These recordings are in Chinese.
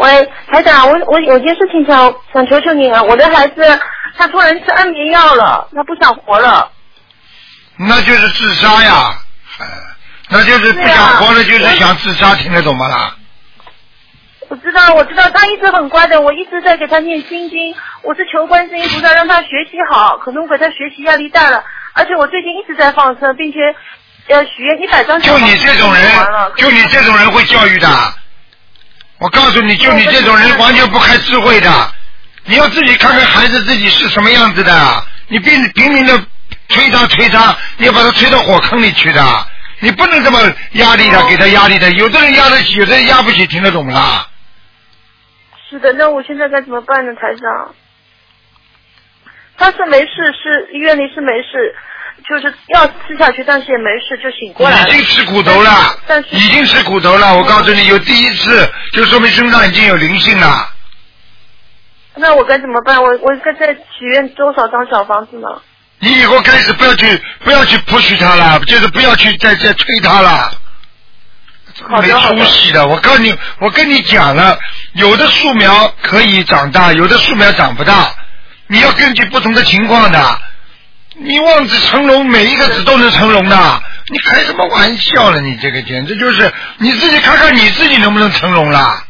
喂，台长，我有件事情想求求您啊，我的孩子他突然吃安眠药了，他不想活了。 那就是自杀呀，那就是不想活了，就是想自杀，听得懂吗啦？ 我知道，他一直很乖的，我一直在给他念心经，我是求观世音菩萨让他学习好，可能我给他学习压力大了，而且我最近一直在放生，并且许愿100张。 就你这种人会教育的，我告诉你，就你这种人完全不开智慧的，你要自己看看孩子自己是什么样子的，你拼命的推他，你要把他推到火坑里去的，你不能这么压力的，给他压力的，有的人压得起，有的人压不起，听得懂啦？ 是的，那我现在该怎么办呢，台长？他是没事，是医院里是没事，就是药吃下去，但是也没事，就醒过来了。 已经吃骨头了，已经吃骨头了。我告诉你，有第一次，就说明身上已经有灵性了。 那我该怎么办？我该再许愿多少张小房子呢？ 你以后开始不要去 push 他了，就是不要去再推他了。没出息的，我跟你讲了，有的树苗可以长大，有的树苗长不大，你要根据不同的情况的。你望子成龙，每一个字都能成龙的，你开什么玩笑了？你这个简直就是你自己看看你自己能不能成龙啦？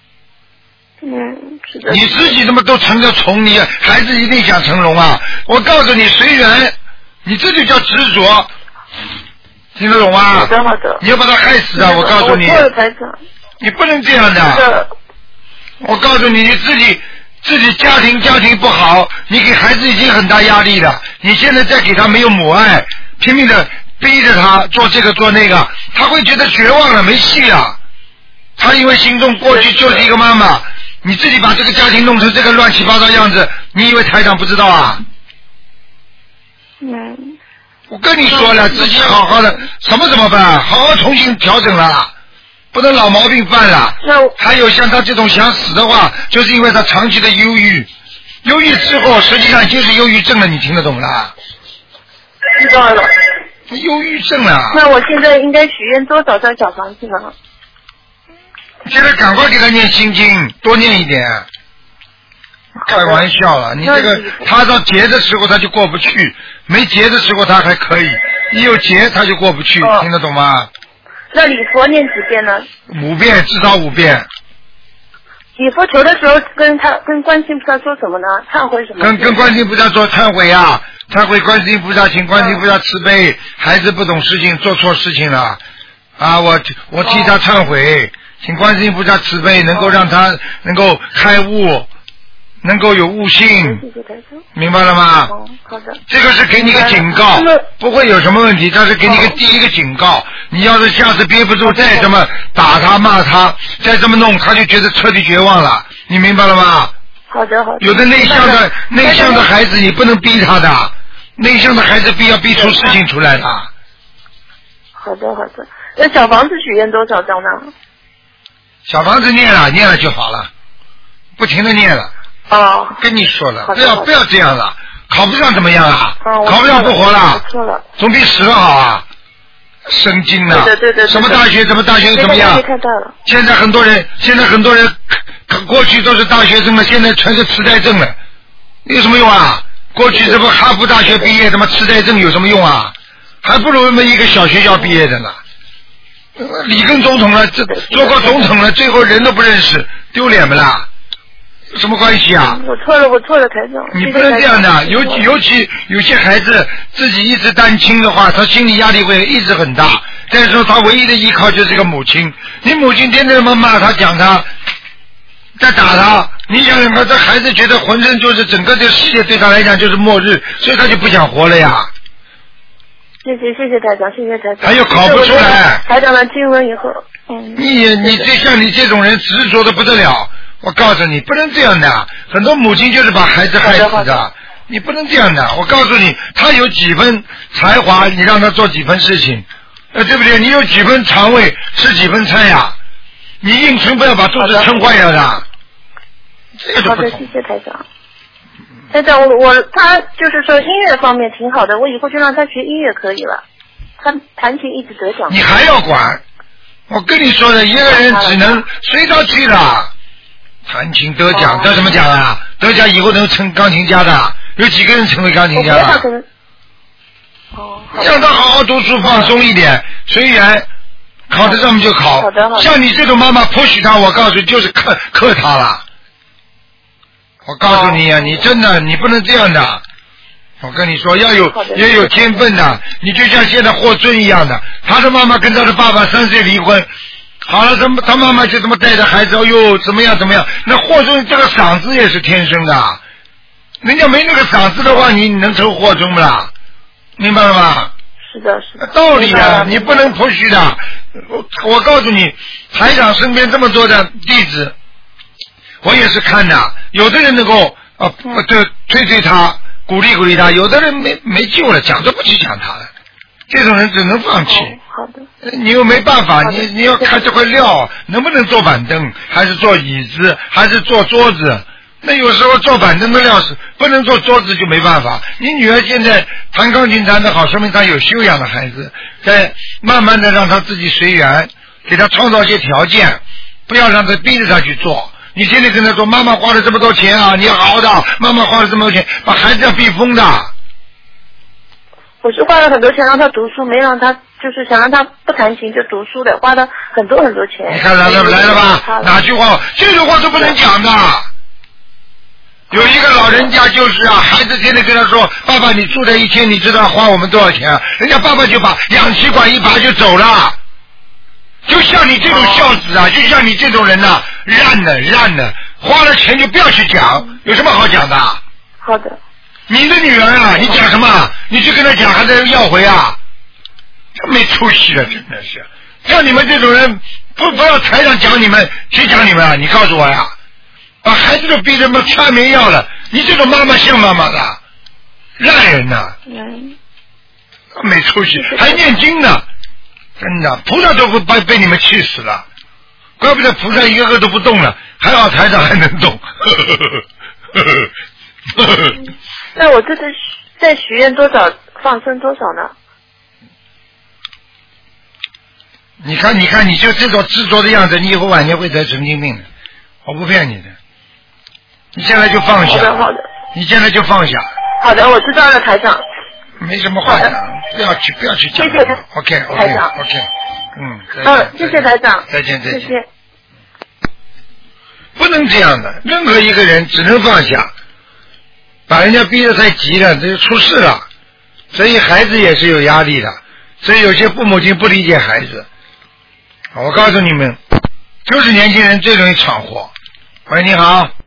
是的。 你自己怎么都成个虫，你孩子一定想成龙啊！我告诉你，随缘，你这就叫执着。听得懂吗？ 好的。 你要把他害死的，我告诉你。 我错了，台长。 你不能这样的。我告诉你，你自己家庭不好，你给孩子已经很大压力了。你现在再给他没有母爱，拼命的逼着他做这个做那个，他会觉得绝望了，没戏了。他因为心中过去就是一个妈妈，你自己把这个家庭弄成这个乱七八糟样子，你以为台长不知道啊？我跟你说了，自己好好的，怎么办？好好重新调整了，不能老毛病犯了。还有像他这种想死的话，就是因为他长期的忧郁，忧郁之后实际上就是忧郁症了，你听得懂了？ 知道了。 忧郁症了。 那我现在应该许愿多少张小房子呢？ 现在赶快给他念心经，多念一点。开玩笑了，你这个他到节的时候他就过不去，没节的时候他还可以，一有节他就过不去，听得懂吗？ 那礼佛念几遍呢 ？5遍，至少5遍。 礼佛求的时候跟观世音菩萨说什么呢？忏悔什么？ 跟观世音菩萨说忏悔啊，忏悔观世音菩萨，请观世音菩萨慈悲，孩子不懂事情，做错事情了啊，我替他忏悔，请观世音菩萨慈悲，能够让他能够开悟。能够有悟性，明白了吗？ 好的。 这个是给你个警告，不会有什么问题，但是给你个第一个警告。你要是下次憋不住，再这么打他骂他，再这么弄，他就觉得彻底绝望了。你明白了吗？ 好的。 有的内向的孩子，你不能逼他的，内向的孩子要逼出事情出来的。 好的。那小房子许愿多少张呢？ 小房子念了就好了，不停的念了。跟你说了，不要这样了，考不上怎么样啊？考不上不活了，总比死了好啊！神经呢？ 对。 什么大学怎么样？现在很多人过去都是大学生了，现在全是痴呆症了，有什么用啊？过去这不哈佛大学毕业，他妈痴呆症有什么用啊？还不如我们一个小学校毕业的呢。里根总统了，做过总统了，最后人都不认识，丢脸不啦？什么关系啊？ 我错了，台长。 你不能这样的，尤其有些孩子自己一直单亲的话，他心理压力会一直很大。再说他唯一的依靠就是这个母亲，你母亲天天这么骂他、讲他、在打他，你想想看，这孩子觉得浑身就是整个这个世界对他来讲就是末日，所以他就不想活了呀。 谢谢台长，谢谢台长。 还有考不出来。 台长的经文以后， 你像你这种人执着的不得了。我告诉你，不能这样的，很多母亲就是把孩子害死的，你不能这样的。我告诉你，他有几分才华，你让他做几分事情，对不对？你有几分肠胃，吃几分菜呀？你硬撑不要把肚子撑坏了的。 好的，谢谢台长。台长，他就是说音乐方面挺好的，我以后就让他学音乐可以了。他弹琴一直得奖。你还要管？我跟你说的，一个人只能随他去了。 弹琴得奖，得什么奖啊？得奖以后能成钢琴家的，有几个人成为钢琴家了？让他好好读书，放松一点，随缘，考得上就考。 好的。 像你这种妈妈不许他，我告诉你就是克他了。我告诉你啊，你真的你不能这样的。我跟你说，要有天分的，你就像现在霍尊一样的，他的妈妈跟他的爸爸3岁离婚，好了，他妈妈就这么带着孩子，哎呦，怎么样？那霍尊这个嗓子也是天生的，人家没那个嗓子的话，你能成霍尊不啦？明白了吗？ 是的。 道理啊，你不能不许的。我告诉你，台长身边这么多的弟子，我也是看的，有的人能够推他。鼓励他，有的人没救了，讲都不去讲他了，这种人只能放弃。 好的。 你又没办法，你要看这块料能不能做板凳，还是做椅子，还是做桌子？那有时候做板凳的料是不能做桌子就没办法。你女儿现在弹钢琴弹得好，说明她有修养的孩子，在慢慢的让她自己随缘，给她创造一些条件，不要让她逼着她去做。你天天跟他说妈妈花了这么多钱啊，你要好好的，妈妈花了这么多钱，把孩子要逼疯的。 我是花了很多钱让他读书，没让他就是想让他不弹琴就读书的，花了很多钱。 你看来了吧？哪句话？这种话都不能讲的。有一个老人家就是啊，孩子天天跟他说，爸爸你住在一天，你知道花我们多少钱啊？人家爸爸就把氧气管一拔就走了。就像你这种孝子啊，就像你这种人呐，烂的，花了钱就不要去讲，有什么好讲的？ 好的。 你的女儿啊，你讲什么？你去跟她讲，还在要回啊？没出息了，真的是。像你们这种人，不要台上讲你们，谁讲你们啊？你告诉我呀！把孩子都逼得吃安眠药了，你这种妈妈像妈妈的，烂人呐！没出息，还念经呢。真的，菩萨都不被你们气死了，怪不得菩萨一个个都不动了，还好台长还能动。 那我这次再许愿多少，放生多少呢？ 你看，你就这种执着的样子，你以后晚年会得神经病的，我不骗你的。你现在就放下。 好的。 你现在就放下。 好的，我知道了，台长。 没什么话讲，不要去讲。 谢谢 OK， 台长。谢谢台长。 再见。 谢谢。 不能这样的，任何一个人只能放下，把人家逼得太急了，这就出事了。所以孩子也是有压力的，所以有些父母亲不理解孩子。我告诉你们，就是年轻人最容易闯祸。喂，你好。